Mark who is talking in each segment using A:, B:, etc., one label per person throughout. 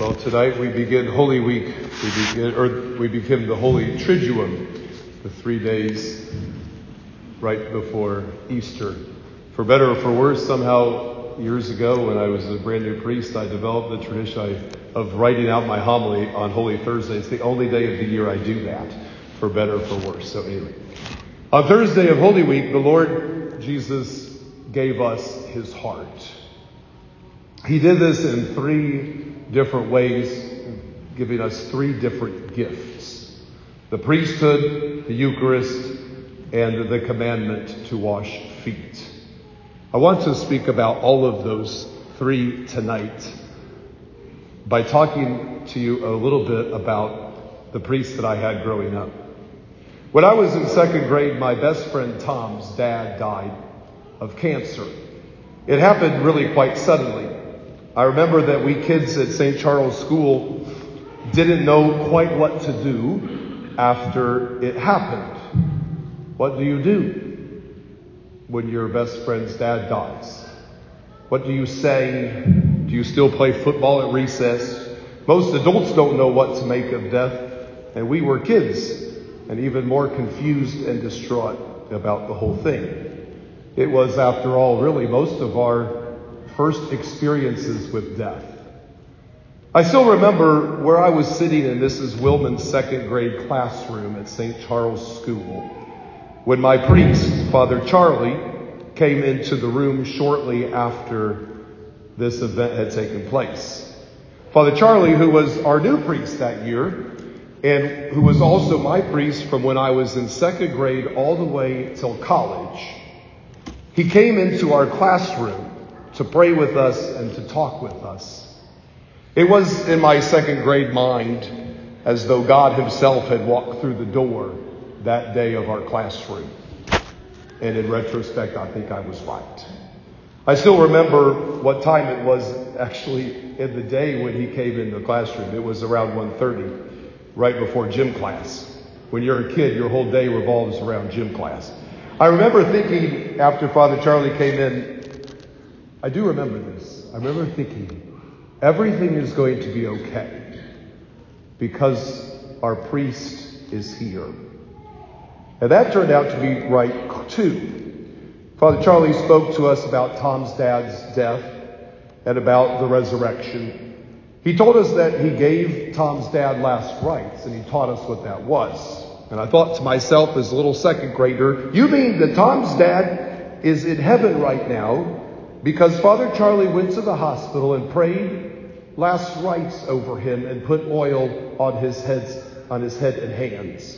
A: Well, tonight we begin Holy Week. We begin the Holy Triduum, the 3 days right before Easter. For better or for worse, somehow years ago when I was a brand new priest, I developed the tradition of writing out my homily on Holy Thursday. It's the only day of the year I do that, for better or for worse. So anyway, on Thursday of Holy Week, the Lord Jesus gave us his heart. He did this in 3 different ways, giving us 3 different gifts: the priesthood, the Eucharist, and the commandment to wash feet. I want to speak about all of those 3 tonight by talking to you a little bit about the priest that I had growing up. When I was in 2nd grade, my best friend Tom's dad died of cancer. It happened really quite suddenly. I remember that we kids at St. Charles School didn't know quite what to do after it happened. What do you do when your best friend's dad dies? What do you say? Do you still play football at recess? Most adults don't know what to make of death, and we were kids and even more confused and distraught about the whole thing. It was, after all, really most of our first experiences with death. I still remember where I was sitting in Mrs. Willman's 2nd grade classroom at St. Charles School when my priest, Father Charlie, came into the room shortly after this event had taken place. Father Charlie, who was our new priest that year, and who was also my priest from when I was in 2nd grade all the way till college, he came into our classroom to pray with us and to talk with us. It was in my 2nd grade mind as though God himself had walked through the door that day of our classroom. And in retrospect, I think I was right. I still remember what time it was actually in the day when he came into the classroom. It was around 1:30, right before gym class. When you're a kid, your whole day revolves around gym class. I remember thinking after Father Charlie came in, I do remember this. I remember thinking, everything is going to be okay because our priest is here. And that turned out to be right too. Father Charlie spoke to us about Tom's dad's death and about the resurrection. He told us that he gave Tom's dad last rites, and he taught us what that was. And I thought to myself as a little 2nd grader, you mean that Tom's dad is in heaven right now because Father Charlie went to the hospital and prayed last rites over him and put oil on his head and hands.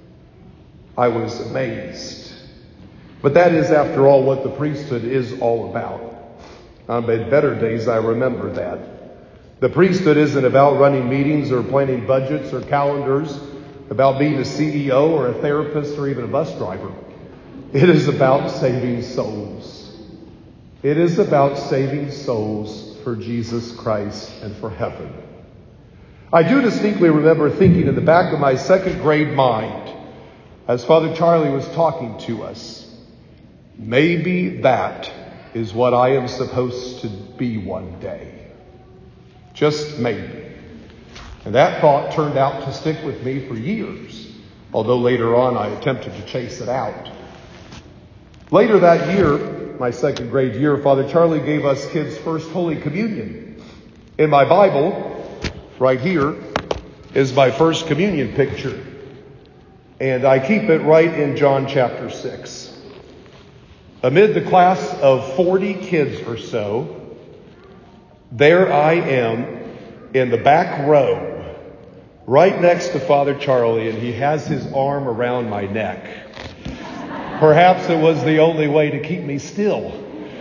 A: I was amazed. But that is, after all, what the priesthood is all about. On my better days, I remember that. The priesthood isn't about running meetings or planning budgets or calendars, about being a CEO or a therapist or even a bus driver. It is about saving souls. It is about saving souls for Jesus Christ and for heaven. I do distinctly remember thinking in the back of my 2nd grade mind, as Father Charlie was talking to us, maybe that is what I am supposed to be one day. Just maybe. And that thought turned out to stick with me for years, although later on I attempted to chase it out. Later that year, my 2nd grade year, Father Charlie gave us kids first Holy Communion. In my Bible, right here, is my first communion picture. And I keep it right in John chapter 6. Amid the class of 40 kids or so, there I am in the back row, right next to Father Charlie, and he has his arm around my neck. Perhaps it was the only way to keep me still.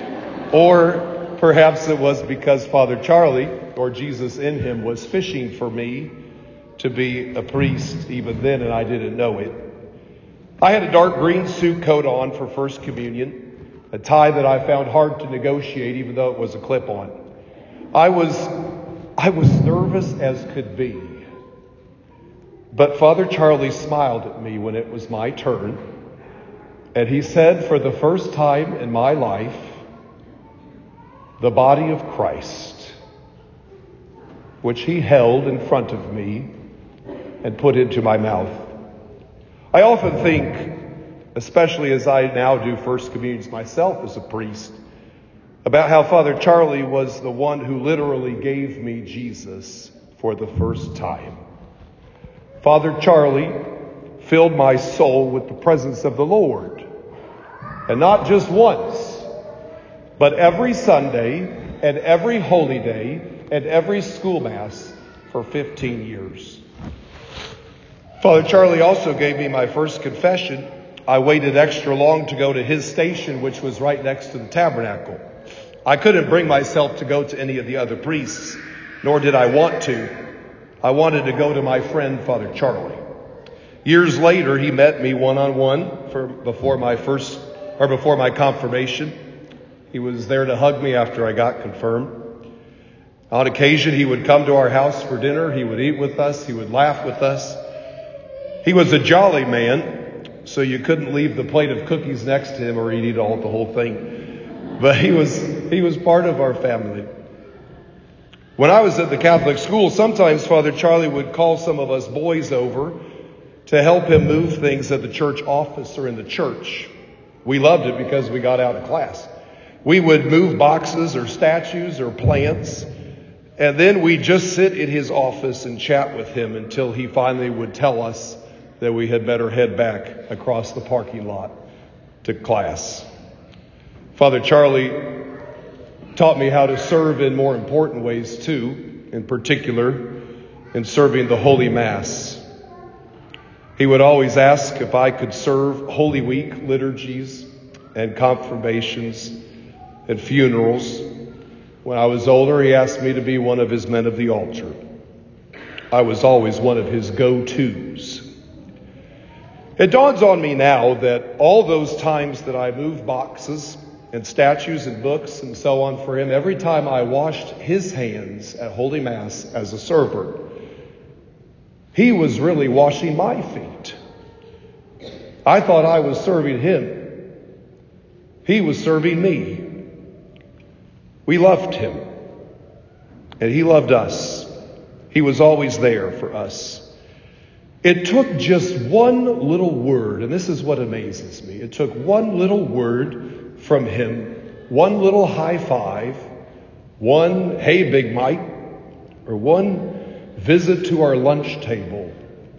A: Or perhaps it was because Father Charlie, or Jesus in him, was fishing for me to be a priest even then, and I didn't know it. I had a dark green suit coat on for First Communion, a tie that I found hard to negotiate even though it was a clip-on. I was nervous as could be. But Father Charlie smiled at me when it was my turn. And he said, for the first time in my life, the body of Christ which he held in front of me and put into my mouth. I often think, especially as I now do First Communions myself as a priest, about how Father Charlie was the one who literally gave me Jesus for the first time. Father Charlie filled my soul with the presence of the Lord. And not just once, but every Sunday and every holy day and every school mass for 15 years. Father Charlie also gave me my first confession. I waited extra long to go to his station, which was right next to the tabernacle. I couldn't bring myself to go to any of the other priests, nor did I want to. I wanted to go to my friend, Father Charlie. Years later, he met me one-on-one before my confirmation. He was there to hug me after I got confirmed. On occasion, he would come to our house for dinner. He would eat with us. He would laugh with us. He was a jolly man, so you couldn't leave the plate of cookies next to him or he'd eat the whole thing. But he was part of our family. When I was at the Catholic school, sometimes Father Charlie would call some of us boys over to help him move things at the church office or in the church. We loved it because we got out of class. We would move boxes or statues or plants, and then we'd just sit in his office and chat with him until he finally would tell us that we had better head back across the parking lot to class. Father Charlie taught me how to serve in more important ways too, in particular in serving the Holy Mass. He would always ask if I could serve Holy Week liturgies and confirmations and funerals. When I was older, he asked me to be one of his men of the altar. I was always one of his go-tos. It dawns on me now that all those times that I moved boxes and statues and books and so on for him, every time I washed his hands at Holy Mass as a server, he was really washing my feet. I thought I was serving him. He was serving me. We loved him, and he loved us. He was always there for us. It took just one little word, and this is what amazes me. It took one little word from him, one little high five, one "Hey, Big Mike," or one visit to our lunch table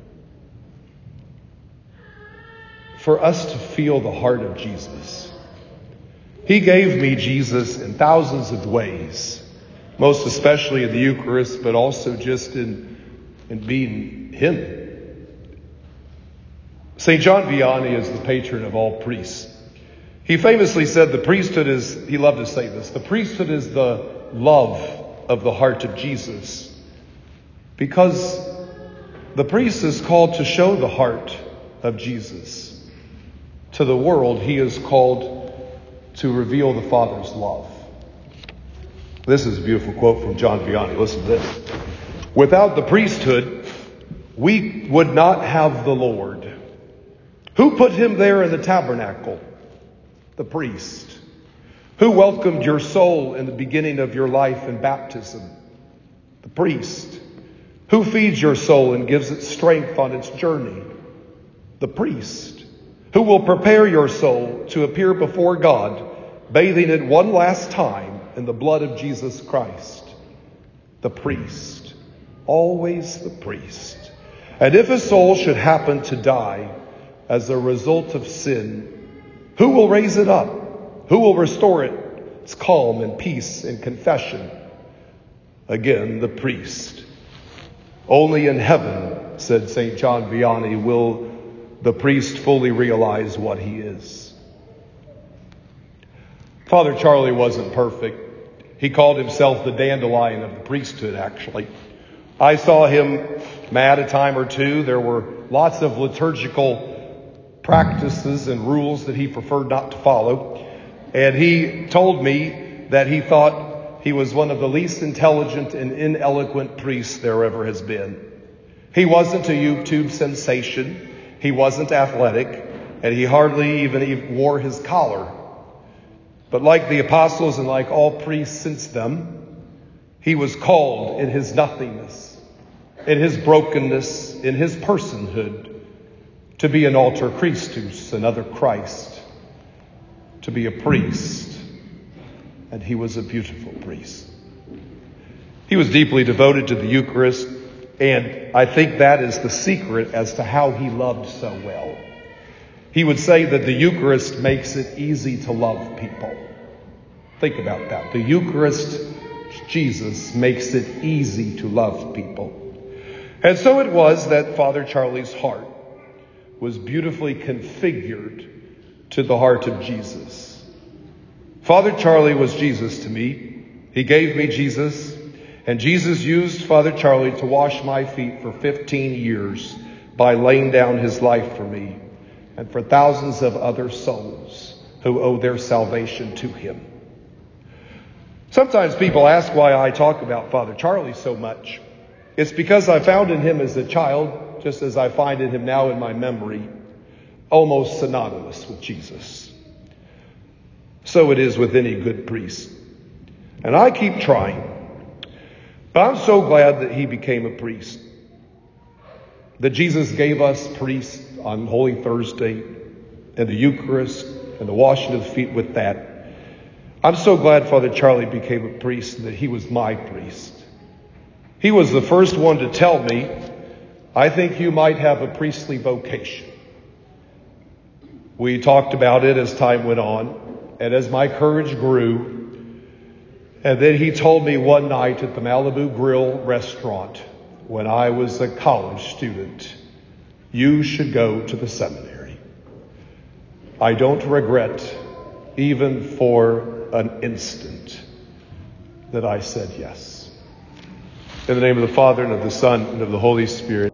A: for us to feel the heart of Jesus. He gave me Jesus in thousands of ways, most especially in the Eucharist, but also just in being him. St. John Vianney is the patron of all priests. He famously said the priesthood is, he loved to say this, the priesthood is the love of the heart of Jesus. Because the priest is called to show the heart of Jesus. To the world, he is called to reveal the Father's love. This is a beautiful quote from John Vianney. Listen to this. Without the priesthood, we would not have the Lord. Who put him there in the tabernacle? The priest. Who welcomed your soul in the beginning of your life in baptism? The priest. Who feeds your soul and gives it strength on its journey? The priest. Who will prepare your soul to appear before God, bathing it one last time in the blood of Jesus Christ? The priest. Always the priest. And if a soul should happen to die as a result of sin, who will raise it up? Who will restore it? Its calm and peace and confession. Again, the priest. Only in heaven, said St. John Vianney, will the priest fully realize what he is. Father Charlie wasn't perfect. He called himself the dandelion of the priesthood, actually. I saw him mad a time or two. There were lots of liturgical practices and rules that he preferred not to follow. And he told me that he thought he was one of the least intelligent and ineloquent priests there ever has been. He wasn't a YouTube sensation. He wasn't athletic. And he hardly even wore his collar. But like the apostles and like all priests since them, He was called in his nothingness, in his brokenness, in his personhood, to be an alter Christus, another Christ, to be a priest. And he was a beautiful priest. He was deeply devoted to the Eucharist, and I think that is the secret as to how he loved so well. He would say that the Eucharist makes it easy to love people. Think about that. The Eucharist, Jesus, makes it easy to love people. And so it was that Father Charlie's heart was beautifully configured to the heart of Jesus. Father Charlie was Jesus to me. He gave me Jesus, and Jesus used Father Charlie to wash my feet for 15 years by laying down his life for me and for thousands of other souls who owe their salvation to him. Sometimes people ask why I talk about Father Charlie so much. It's because I found in him as a child, just as I find in him now in my memory, almost synonymous with Jesus. So it is with any good priest. And I keep trying. But I'm so glad that he became a priest. That Jesus gave us priests on Holy Thursday and the Eucharist and the washing of the feet with that. I'm so glad Father Charlie became a priest and that he was my priest. He was the first one to tell me, I think you might have a priestly vocation. We talked about it as time went on and as my courage grew. And then he told me one night at the Malibu Grill restaurant when I was a college student, you should go to the seminary. I don't regret even for an instant that I said yes. In the name of the Father, and of the Son, and of the Holy Spirit.